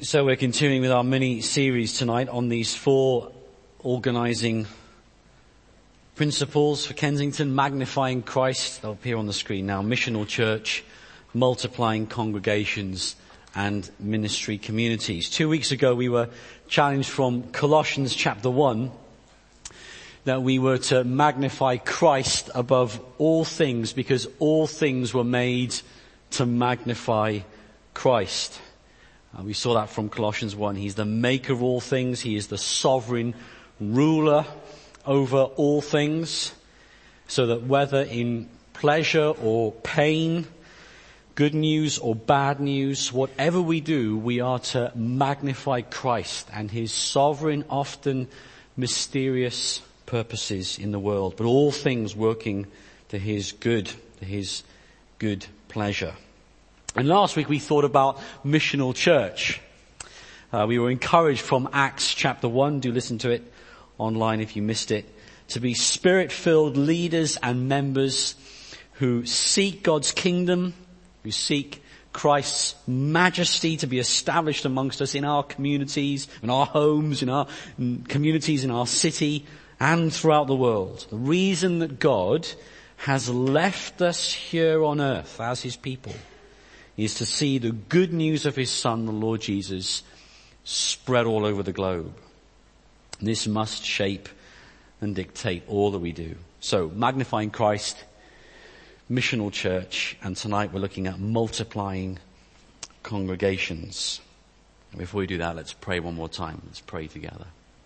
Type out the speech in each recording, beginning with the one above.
So we're continuing with our mini-series tonight on these 4 organising principles for Kensington: magnifying Christ, they'll appear on the screen now, missional church, multiplying congregations, and ministry communities. 2 weeks ago we were challenged from Colossians chapter 1 that we were to magnify Christ above all things because all things were made to magnify Christ. We saw that from Colossians 1. He's the maker of all things. He is the sovereign ruler over all things, so that whether in pleasure or pain, good news or bad news, whatever we do, we are to magnify Christ and his sovereign, often mysterious purposes in the world, but all things working to his good pleasure. And last week we thought about missional church. We were encouraged from Acts chapter 1, do listen to it online if you missed it, to be spirit-filled leaders and members who seek God's kingdom, who seek Christ's majesty to be established amongst us in our communities, in our homes, in our communities, in our city, and throughout the world. The reason that God has left us here on earth as his people is to see the good news of his Son, the Lord Jesus, spread all over the globe. This must shape and dictate all that we do. So, magnifying Christ, missional church, and tonight we're looking at multiplying congregations. And before we do that, let's pray one more time. Let's pray together.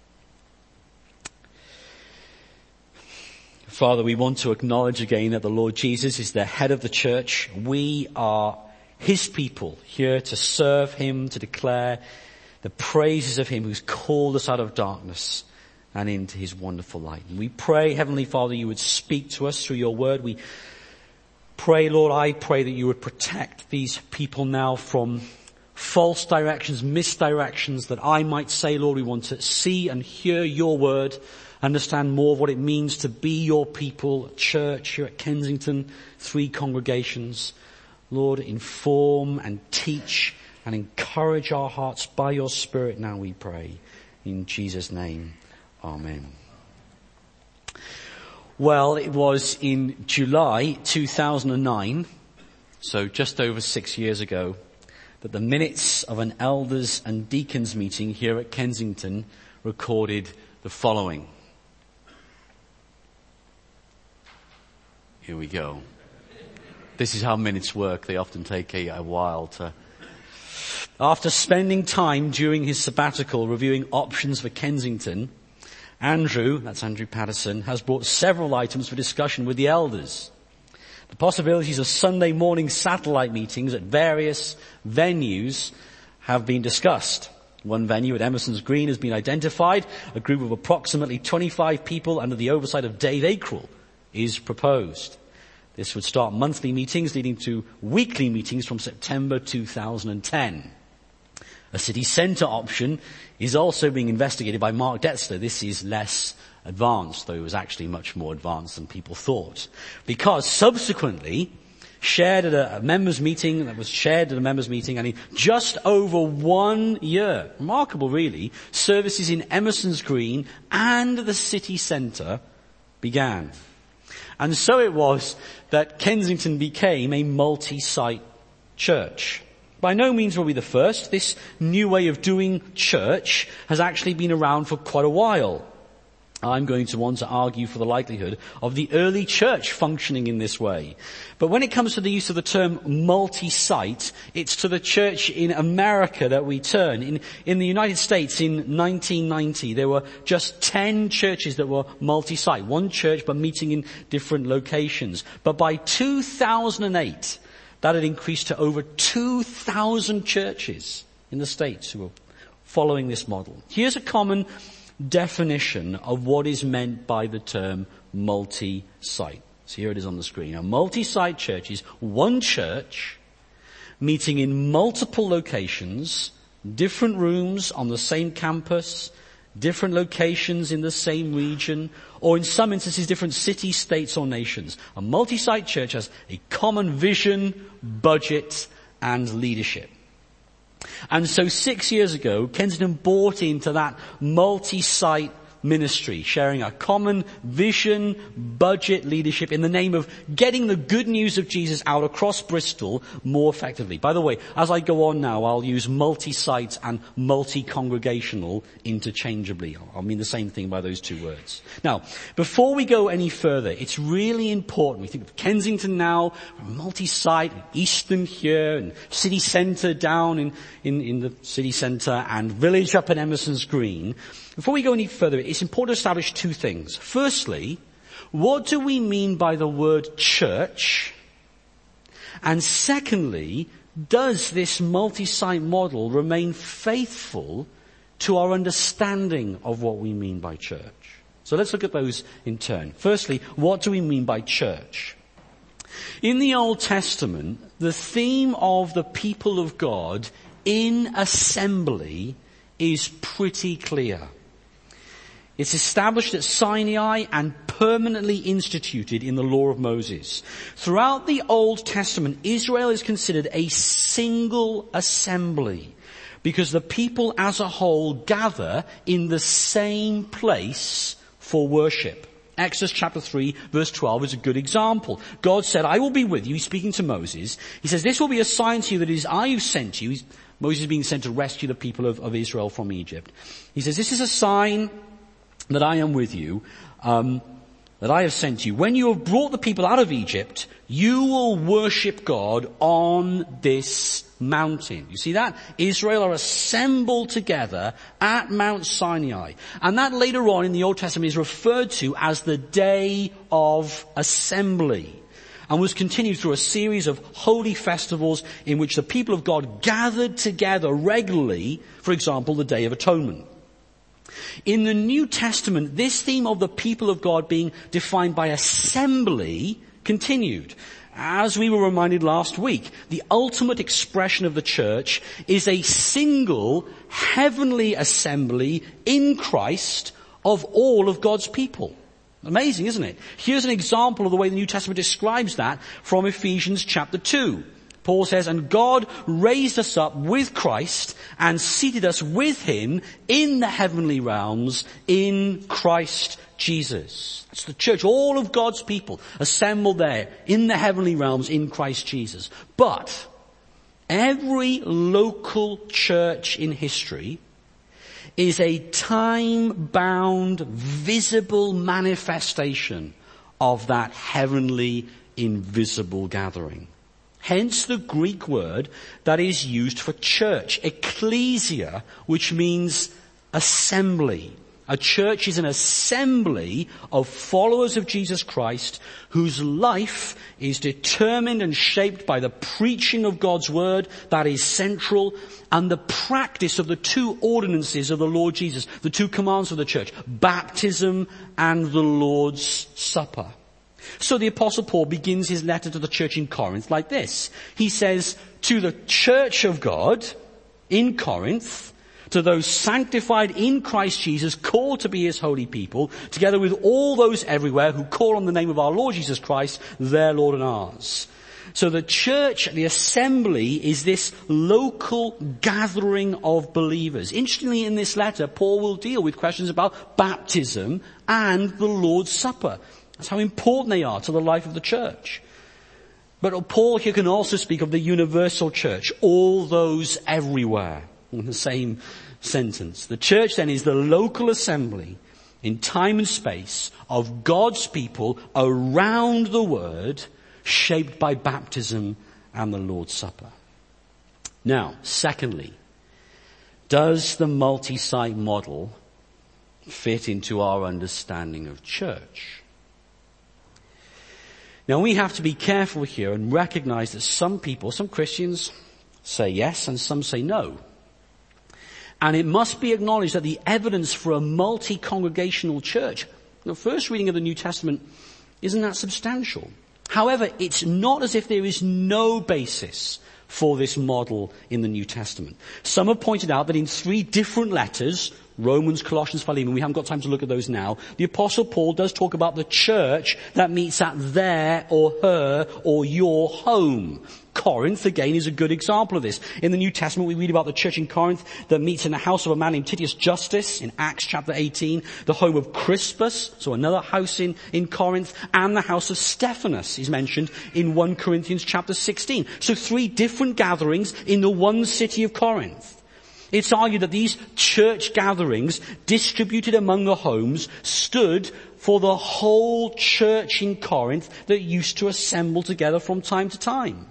Father, we want to acknowledge again that the Lord Jesus is the head of the church. We are his people here to serve him, to declare the praises of him who's called us out of darkness and into his wonderful light. And we pray, Heavenly Father, you would speak to us through your word. We pray, Lord, I pray that you would protect these people now from false directions, misdirections, that I might say, Lord, we want to see and hear your word, understand more of what it means to be your people, church here at Kensington, 3 congregations. Lord, inform and teach and encourage our hearts by your Spirit now, we pray. In Jesus' name, amen. Well, it was in July 2009, so just over 6 years ago, that the minutes of an elders and deacons meeting here at Kensington recorded the following. Here we go. This is how minutes work. They often take a while to... After spending time during his sabbatical reviewing options for Kensington, Andrew, that's Andrew Patterson, has brought several items for discussion with the elders. The possibilities of Sunday morning satellite meetings at various venues have been discussed. One venue at Emerson's Green has been identified. A group of approximately 25 people under the oversight of Dave Akrell is proposed. This would start monthly meetings leading to weekly meetings from September 2010. A city centre option is also being investigated by Mark Detzler. This is less advanced, though it was actually much more advanced than people thought. Because subsequently, shared at a members' meeting, and in just over 1 year, remarkable really, services in Emerson's Green and the city centre began. And so it was that Kensington became a multi-site church. By no means were we the first. This new way of doing church has actually been around for quite a while. I'm going to want to argue for the likelihood of the early church functioning in this way. But when it comes to the use of the term multi-site, it's to the church in America that we turn. In the United States in 1990, there were just 10 churches that were multi-site. One church, but meeting in different locations. But by 2008, that had increased to over 2,000 churches in the States who were following this model. Here's a common definition of what is meant by the term multi-site. So here it is on the screen. A multi-site church is one church meeting in multiple locations, different rooms on the same campus, different locations in the same region, or in some instances different cities, states or nations. A multi-site church has a common vision, budget and leadership. And so 6 years ago, Kensington bought into that multi-site ministry, sharing a common vision, budget, leadership in the name of getting the good news of Jesus out across Bristol more effectively. By the way, as I go on now, I'll use multi-site and multi-congregational interchangeably. I'll mean the same thing by those two words. Now, before we go any further, it's really important. We think of Kensington now, multi-site, Easton here, and city centre down in the city centre, and village up in Emerson's Green. Before we go any further, it's important to establish two things. Firstly, what do we mean by the word church? And secondly, does this multi-site model remain faithful to our understanding of what we mean by church? So let's look at those in turn. Firstly, what do we mean by church? In the Old Testament, the theme of the people of God in assembly is pretty clear. It's established at Sinai and permanently instituted in the law of Moses. Throughout the Old Testament, Israel is considered a single assembly because the people as a whole gather in the same place for worship. Exodus chapter 3 verse 12 is a good example. God said, I will be with you. He's speaking to Moses. He says, this will be a sign to you that it is I who sent you. Moses is being sent to rescue the people of Israel from Egypt. He says, this is a sign that I am with you, that I have sent you. When you have brought the people out of Egypt, you will worship God on this mountain. You see that? Israel are assembled together at Mount Sinai. And that later on in the Old Testament is referred to as the Day of Assembly, and was continued through a series of holy festivals in which the people of God gathered together regularly, for example, the Day of Atonement. In the New Testament, this theme of the people of God being defined by assembly continued. As we were reminded last week, the ultimate expression of the church is a single heavenly assembly in Christ of all of God's people. Amazing, isn't it? Here's an example of the way the New Testament describes that from Ephesians chapter 2. Paul says, and God raised us up with Christ and seated us with him in the heavenly realms in Christ Jesus. It's the church, all of God's people assembled there in the heavenly realms in Christ Jesus. But every local church in history is a time-bound, visible manifestation of that heavenly, invisible gathering. Hence the Greek word that is used for church, ecclesia, which means assembly. A church is an assembly of followers of Jesus Christ whose life is determined and shaped by the preaching of God's word that is central, and the practice of the two ordinances of the Lord Jesus, the two commands of the church, baptism and the Lord's Supper. So the Apostle Paul begins his letter to the church in Corinth like this. He says, to the church of God in Corinth, to those sanctified in Christ Jesus, called to be his holy people, together with all those everywhere who call on the name of our Lord Jesus Christ, their Lord and ours. So the church, the assembly, is this local gathering of believers. Interestingly, in this letter, Paul will deal with questions about baptism and the Lord's Supper. That's how important they are to the life of the church. But Paul here can also speak of the universal church, all those everywhere, in the same sentence. The church then is the local assembly in time and space of God's people around the word, shaped by baptism and the Lord's Supper. Now, secondly, does the multi-site model fit into our understanding of church? Now, we have to be careful here and recognize that some people, some Christians, say yes and some say no. And it must be acknowledged that the evidence for a multi-congregational church, the first reading of the New Testament, isn't that substantial. However, it's not as if there is no basis for this model in the New Testament. Some have pointed out that in 3 different letters, Romans, Colossians, Philemon. We haven't got time to look at those now. The Apostle Paul does talk about the church that meets at their or her or your home. Corinth, again, is a good example of this. In the New Testament, we read about the church in Corinth that meets in the house of a man named Titius Justus in Acts chapter 18, the home of Crispus, so another house in Corinth, and the house of Stephanas is mentioned in 1 Corinthians chapter 16. So 3 different gatherings in the one city of Corinth. It's argued that these church gatherings, distributed among the homes, stood for the whole church in Corinth that used to assemble together from time to time.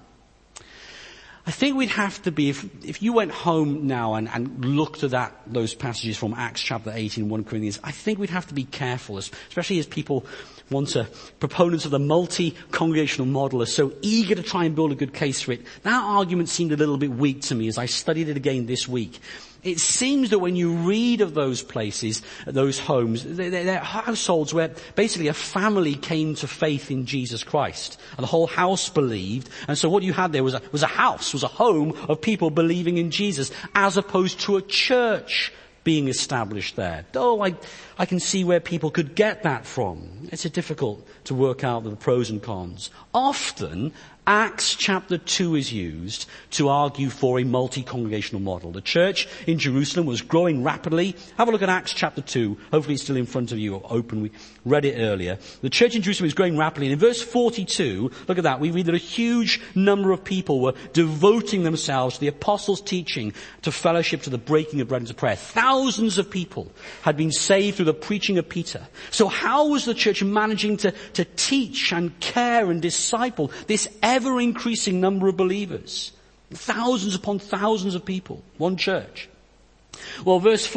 I think we'd have to be, if you went home now and looked at those passages from Acts chapter 18, 1 Corinthians, I think we'd have to be careful, especially as people proponents of the multi-congregational model are so eager to try and build a good case for it. That argument seemed a little bit weak to me as I studied it again this week. It seems that when you read of those places, those homes, they're households where basically a family came to faith in Jesus Christ. And the whole house believed. And so what you had there was a house, was a home of people believing in Jesus, as opposed to a church being established there. Though I can see where people could get that from. It's difficult to work out the pros and cons. Often, Acts chapter 2 is used to argue for a multi-congregational model. The church in Jerusalem was growing rapidly. Have a look at Acts chapter 2. Hopefully it's still in front of you or open. We read it earlier. The church in Jerusalem is growing rapidly. And in verse 42, look at that. We read that a huge number of people were devoting themselves to the apostles' teaching, to fellowship, to the breaking of bread and to prayer. Thousands of people had been saved through the preaching of Peter. So how was the church managing to teach and care and disciple this ever-increasing number of believers? Thousands upon thousands of people. One church. Well, verse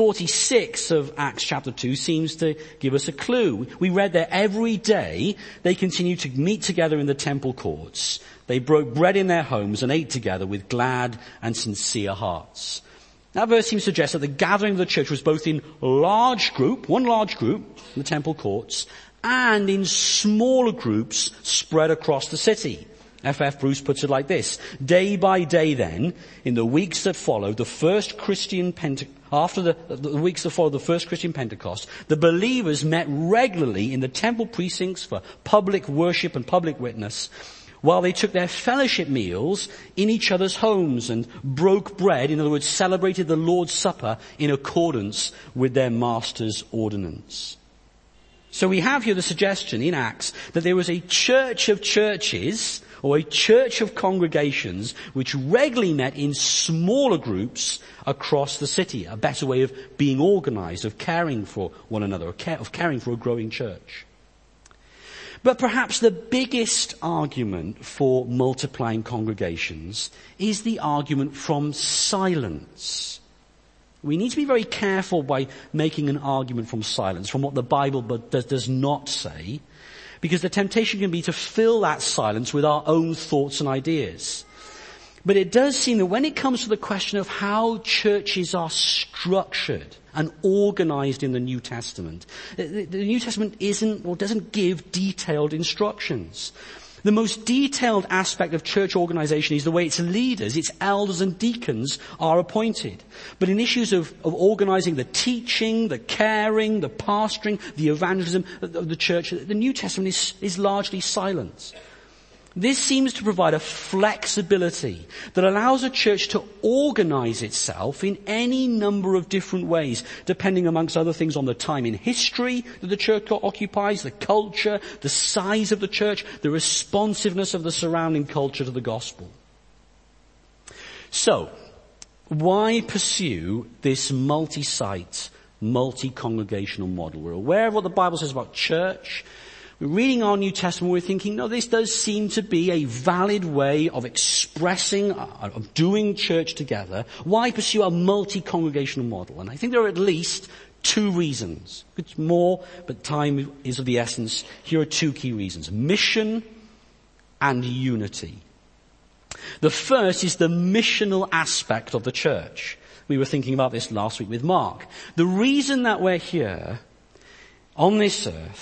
46 of Acts chapter 2 seems to give us a clue. We read there, every day they continued to meet together in the temple courts. They broke bread in their homes and ate together with glad and sincere hearts. That verse seems to suggest that the gathering of the church was both in one large group, in the temple courts, and in smaller groups spread across the city. F.F. Bruce puts it like this: day by day then, in the weeks that followed the first Christian after the weeks that followed the first Christian Pentecost, the believers met regularly in the temple precincts for public worship and public witness, while they took their fellowship meals in each other's homes and broke bread, in other words, celebrated the Lord's Supper in accordance with their master's ordinance. So we have here the suggestion in Acts that there was a church of churches, or a church of congregations, which regularly met in smaller groups across the city. A better way of being organized, of caring for one another, of caring for a growing church. But perhaps the biggest argument for multiplying congregations is the argument from silence. We need to be very careful by making an argument from silence, from what the Bible does not say, because the temptation can be to fill that silence with our own thoughts and ideas. But it does seem that when it comes to the question of how churches are structured and organized in the New Testament, the New Testament doesn't give detailed instructions. The most detailed aspect of church organization is the way its leaders, its elders and deacons are appointed. But in issues of organizing the teaching, the caring, the pastoring, the evangelism of the church, the New Testament is largely silent. This seems to provide a flexibility that allows a church to organize itself in any number of different ways, depending amongst other things on the time in history that the church occupies, the culture, the size of the church, the responsiveness of the surrounding culture to the gospel. So, why pursue this multi-site, multi-congregational model? We're aware of what the Bible says about church. We're reading our New Testament, we're thinking, no, this does seem to be a valid way of expressing, of doing church together. Why pursue a multi-congregational model? And I think there are at least 2 reasons. It's more, but time is of the essence. Here are 2 key reasons: mission and unity. The first is the missional aspect of the church. We were thinking about this last week with Mark. The reason that we're here on this earth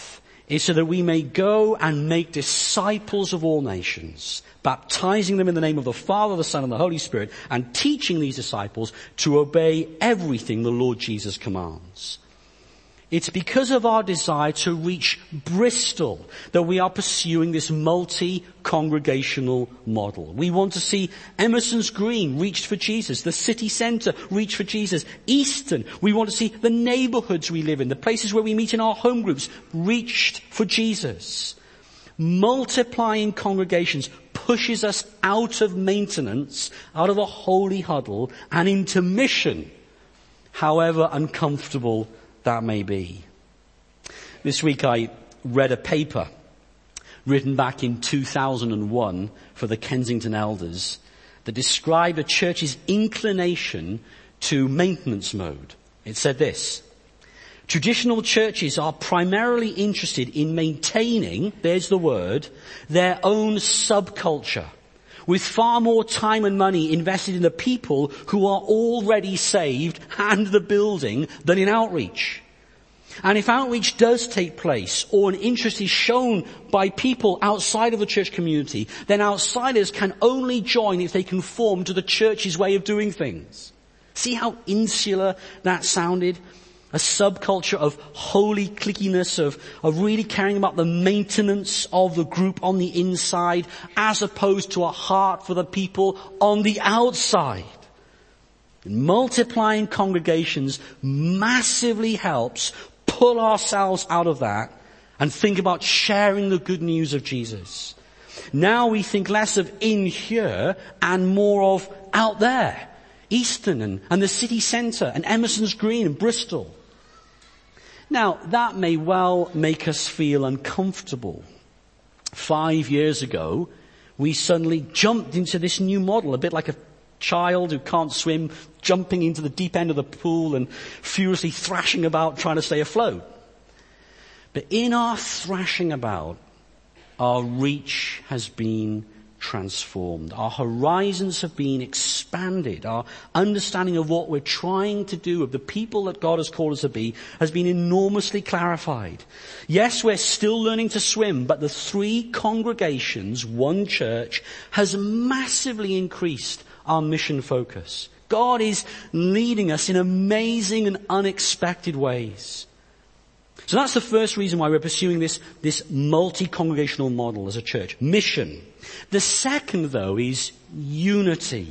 is so that we may go and make disciples of all nations, baptizing them in the name of the Father, the Son, and the Holy Spirit, and teaching these disciples to obey everything the Lord Jesus commands. It's because of our desire to reach Bristol that we are pursuing this multi-congregational model. We want to see Emerson's Green reached for Jesus, the city centre reached for Jesus, Easton. We want to see the neighbourhoods we live in, the places where we meet in our home groups, reached for Jesus. Multiplying congregations pushes us out of maintenance, out of a holy huddle, and into mission, however uncomfortable that may be. This week I read a paper written back in 2001 for the Kensington Elders that described a church's inclination to maintenance mode. It said this: traditional churches are primarily interested in maintaining, there's the word, their own subculture, with far more time and money invested in the people who are already saved and the building than in outreach. And if outreach does take place, or an interest is shown by people outside of the church community, then outsiders can only join if they conform to the church's way of doing things. See how insular that sounded? A subculture of holy cliquiness, of really caring about the maintenance of the group on the inside, as opposed to a heart for the people on the outside. Multiplying congregations massively helps pull ourselves out of that and think about sharing the good news of Jesus. Now we think less of in here and more of out there. Easton and the city centre and Emerson's Green and Bristol. Now, that may well make us feel uncomfortable. 5 years ago, we suddenly jumped into this new model, a bit like a child who can't swim, jumping into the deep end of the pool and furiously thrashing about trying to stay afloat. But in our thrashing about, our reach has been transformed. Our horizons have been expanded. Our understanding of what we're trying to do, of the people that God has called us to be, has been enormously clarified. Yes, we're still learning to swim, but the 3 congregations, one church, has massively increased our mission focus. God is leading us in amazing and unexpected ways. So that's the first reason why we're pursuing this multi-congregational model as a church. Mission. The second, though, is unity.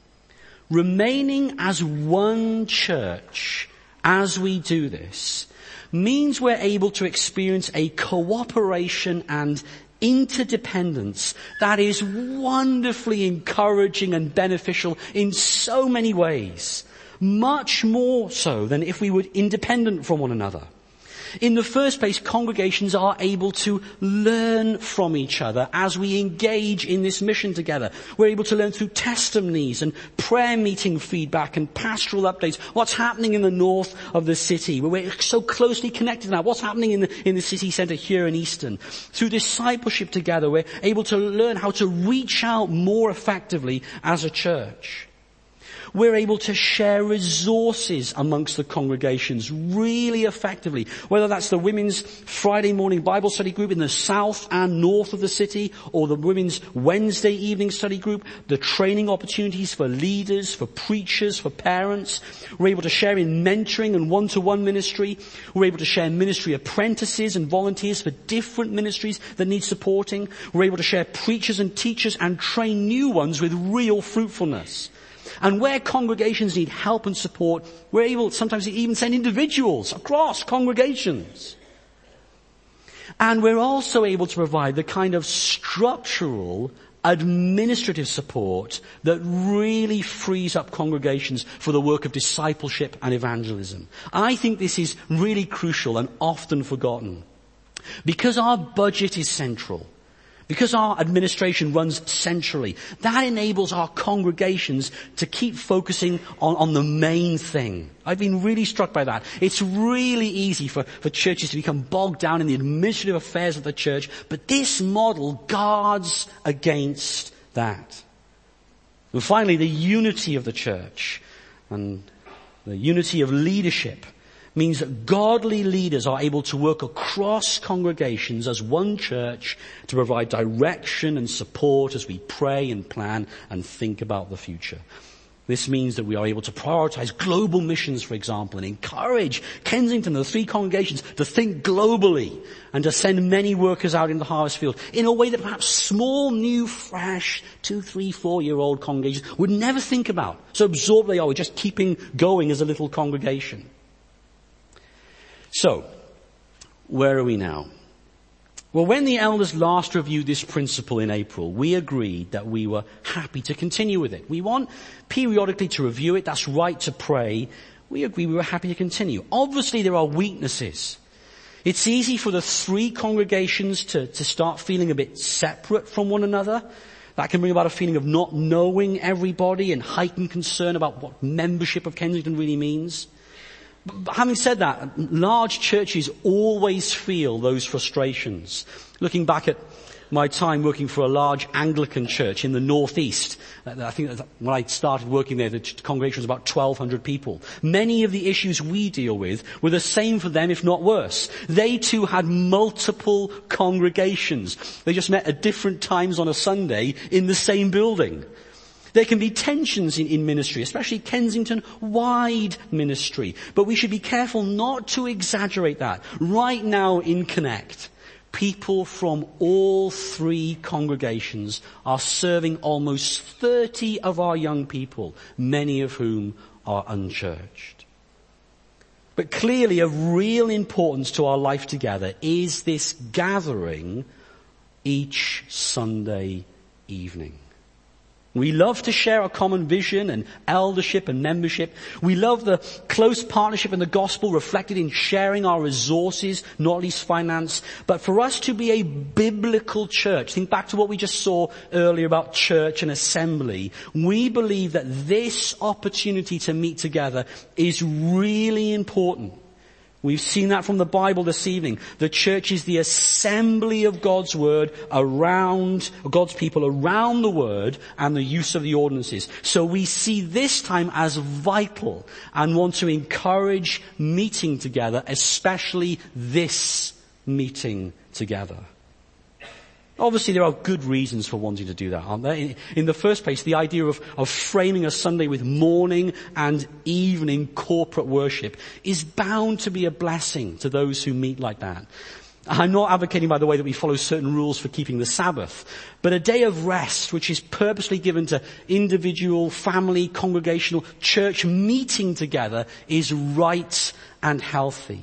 Remaining as one church as we do this means we're able to experience a cooperation and interdependence that is wonderfully encouraging and beneficial in so many ways. Much more so than if we were independent from one another. In the first place, congregations are able to learn from each other as we engage in this mission together. We're able to learn through testimonies and prayer meeting feedback and pastoral updates. What's happening in the north of the city, where we're so closely connected now. What's happening in the city centre here in Easton. Through discipleship together, we're able to learn how to reach out more effectively as a church. We're able to share resources amongst the congregations really effectively, whether that's the women's Friday morning Bible study group in the south and north of the city, or the women's Wednesday evening study group, the training opportunities for leaders, for preachers, for parents. We're able to share in mentoring and one-to-one ministry. We're able to share ministry apprentices and volunteers for different ministries that need supporting. We're able to share preachers and teachers and train new ones with real fruitfulness. And where congregations need help and support, we're able sometimes to even send individuals across congregations. And we're also able to provide the kind of structural, administrative support that really frees up congregations for the work of discipleship and evangelism. I think this is really crucial and often forgotten. Because our budget is central, because our administration runs centrally, that enables our congregations to keep focusing on the main thing. I've been really struck by that. It's really easy for churches to become bogged down in the administrative affairs of the church, but this model guards against that. And finally, the unity of the church and the unity of leadership means that godly leaders are able to work across congregations as one church to provide direction and support as we pray and plan and think about the future. This means that we are able to prioritize global missions, for example, and encourage Kensington, the 3 congregations, to think globally and to send many workers out in the harvest field in a way that perhaps small, new, fresh, 2, 3, 4-year-old congregations would never think about. So absorbed they are with just keeping going as a little congregation. So, where are we now? Well, when the elders last reviewed this principle in April, we agreed that we were happy to continue with it. We want periodically to review it. That's right to pray. We agreed we were happy to continue. Obviously, there are weaknesses. It's easy for the 3 congregations to start feeling a bit separate from one another. That can bring about a feeling of not knowing everybody and heightened concern about what membership of Kensington really means. But having said that, large churches always feel those frustrations. Looking back at my time working for a large Anglican church in the northeast, I think that when I started working there, the congregation was about 1,200 people. Many of the issues we deal with were the same for them, if not worse. They too had multiple congregations. They just met at different times on a Sunday in the same building. There can be tensions in ministry, especially Kensington-wide ministry. But we should be careful not to exaggerate that. Right now in Connect, people from all 3 congregations are serving almost 30 of our young people, many of whom are unchurched. But clearly of real importance to our life together is this gathering each Sunday evening. We love to share a common vision and eldership and membership. We love the close partnership in the gospel reflected in sharing our resources, not least finance. But for us to be a biblical church, think back to what we just saw earlier about church and assembly, we believe that this opportunity to meet together is really important. We've seen that from the Bible this evening. The church is the assembly of God's word around, God's people around the word and the use of the ordinances. So we see this time as vital and want to encourage meeting together, especially this meeting together. Obviously, there are good reasons for wanting to do that, aren't there? In the first place, the idea of framing a Sunday with morning and evening corporate worship is bound to be a blessing to those who meet like that. I'm not advocating, by the way, that we follow certain rules for keeping the Sabbath, but a day of rest which is purposely given to individual, family, congregational, church meeting together is right and healthy.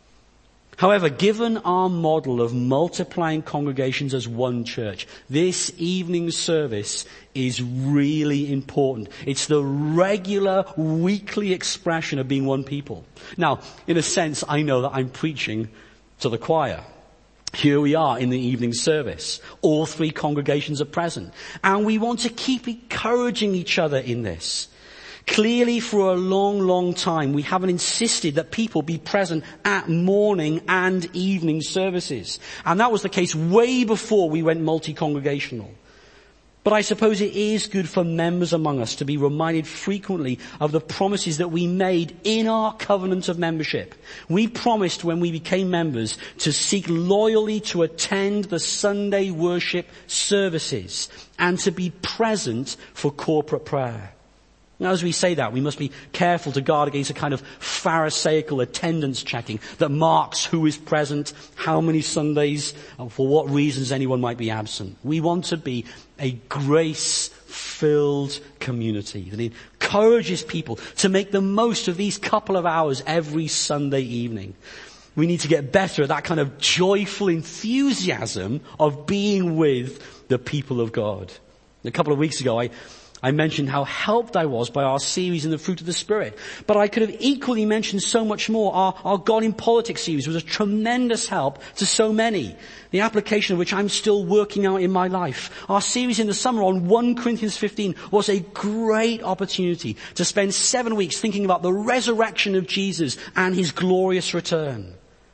However, given our model of multiplying congregations as one church, this evening service is really important. It's the regular weekly expression of being one people. Now, in a sense, I know that I'm preaching to the choir. Here we are in the evening service. All 3 congregations are present. And we want to keep encouraging each other in this. Clearly, for a long, long time, we haven't insisted that people be present at morning and evening services. And that was the case way before we went multi-congregational. But I suppose it is good for members among us to be reminded frequently of the promises that we made in our covenant of membership. We promised when we became members to seek loyally to attend the Sunday worship services and to be present for corporate prayer. Now, as we say that, we must be careful to guard against a kind of pharisaical attendance checking that marks who is present, how many Sundays, and for what reasons anyone might be absent. We want to be a grace-filled community that encourages people to make the most of these couple of hours every Sunday evening. We need to get better at that kind of joyful enthusiasm of being with the people of God. A couple of weeks ago, I mentioned how helped I was by our series in the fruit of the Spirit. But I could have equally mentioned so much more. Our God in Politics series was a tremendous help to so many. The application of which I'm still working out in my life. Our series in the summer on 1 Corinthians 15 was a great opportunity to spend 7 weeks thinking about the resurrection of Jesus and his glorious return.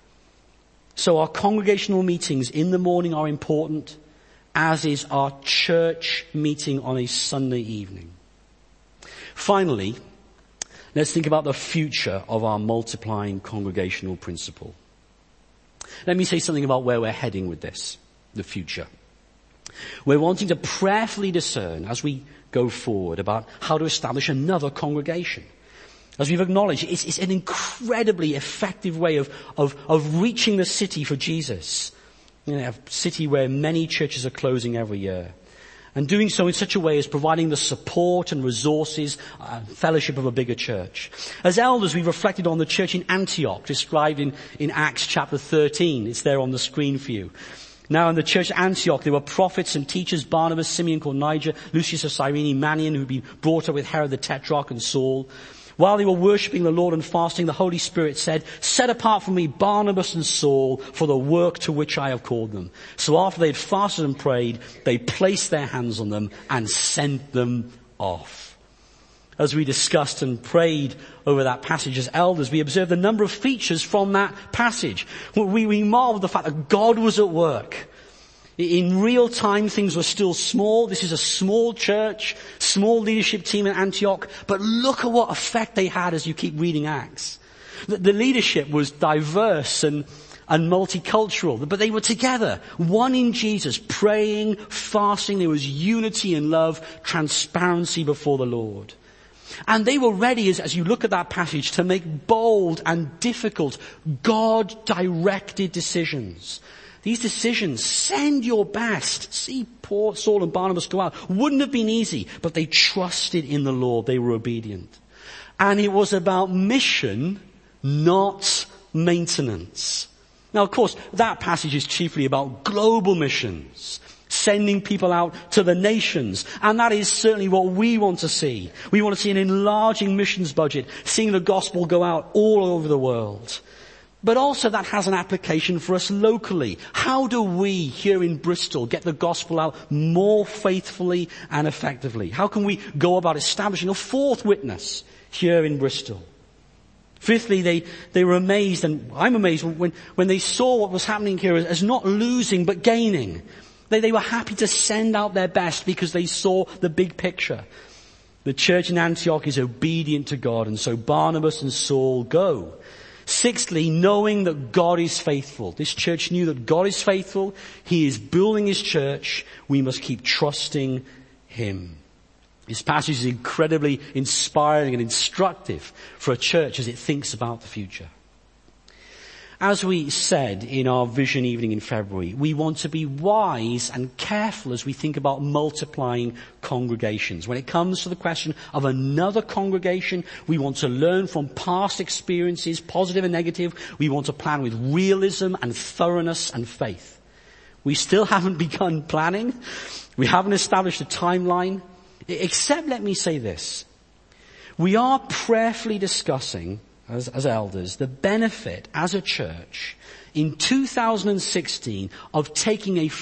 So our congregational meetings in the morning are important, as is our church meeting on a Sunday evening. Finally, let's think about the future of our multiplying congregational principle. Let me say something about where we're heading with this, the future. We're wanting to prayerfully discern as we go forward about how to establish another congregation. As we've acknowledged, it's an incredibly effective way of reaching the city for Jesus. A city where many churches are closing every year. And doing so in such a way as providing the support and resources, fellowship of a bigger church. As elders, we've reflected on the church in Antioch, described in Acts chapter 13. It's there on the screen for you. Now in the church at Antioch, there were prophets and teachers, Barnabas, Simeon called Niger, Lucius of Cyrene, Manaen, who'd been brought up with Herod the Tetrarch, and Saul. While they were worshipping the Lord and fasting, the Holy Spirit said, "Set apart for me Barnabas and Saul for the work to which I have called them." So after they had fasted and prayed, they placed their hands on them and sent them off. As we discussed and prayed over that passage as elders, we observed a number of features from that passage. We marveled at the fact that God was at work. In real time, things were still small. This is a small church, small leadership team in Antioch. But look at what effect they had as you keep reading Acts. The leadership was diverse and multicultural, but they were together, one in Jesus, praying, fasting. There was unity and love, transparency before the Lord. And they were ready, as you look at that passage, to make bold and difficult, God-directed decisions. These decisions, send your best. See Paul, Saul and Barnabas go out. Wouldn't have been easy, but they trusted in the Lord. They were obedient. And it was about mission, not maintenance. Now, of course, that passage is chiefly about global missions, sending people out to the nations. And that is certainly what we want to see. We want to see an enlarging missions budget, seeing the gospel go out all over the world. But also that has an application for us locally. How do we here in Bristol get the gospel out more faithfully and effectively? How can we go about establishing a fourth witness here in Bristol? Fifthly, they were amazed, and I'm amazed when they saw what was happening here as not losing but gaining. They were happy to send out their best because they saw the big picture. The church in Antioch is obedient to God, and so Barnabas and Saul go. Sixthly, knowing that God is faithful. This church knew that God is faithful. He is building his church. We must keep trusting him. This passage is incredibly inspiring and instructive for a church as it thinks about the future. As we said in our vision evening in February, we want to be wise and careful as we think about multiplying congregations. When it comes to the question of another congregation, we want to learn from past experiences, positive and negative. We want to plan with realism and thoroughness and faith. We still haven't begun planning. We haven't established a timeline. Except, let me say this. We are prayerfully discussing as elders, the benefit as a church in 2016 of taking a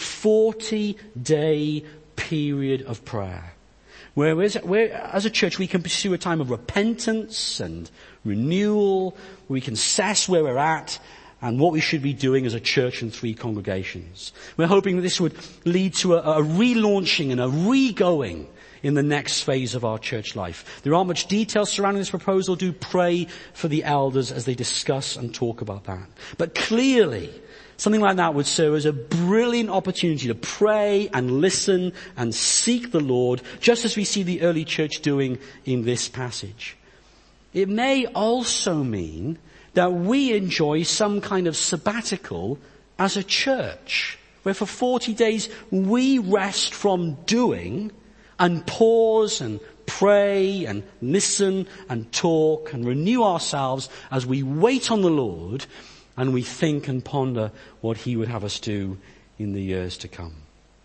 40-day period of prayer. Where as a church we can pursue a time of repentance and renewal. We can assess where we're at and what we should be doing as a church in 3 congregations. We're hoping that this would lead to a relaunching and a re-going in the next phase of our church life. There aren't much details surrounding this proposal. Do pray for the elders as they discuss and talk about that. But clearly, something like that would serve as a brilliant opportunity to pray and listen and seek the Lord, just as we see the early church doing in this passage. It may also mean that we enjoy some kind of sabbatical as a church, where for 40 days we rest from doing and pause and pray and listen and talk and renew ourselves as we wait on the Lord and we think and ponder what he would have us do in the years to come.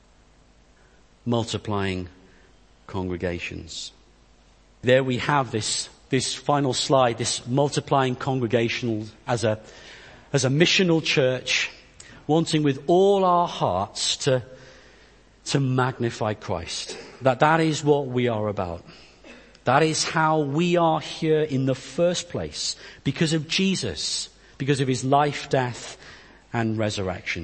Multiplying congregations. There we have this final slide, this multiplying congregational as a missional church, wanting with all our hearts to magnify Christ. That is what we are about. That is how we are here in the first place, because of Jesus, because of his life, death, and resurrection.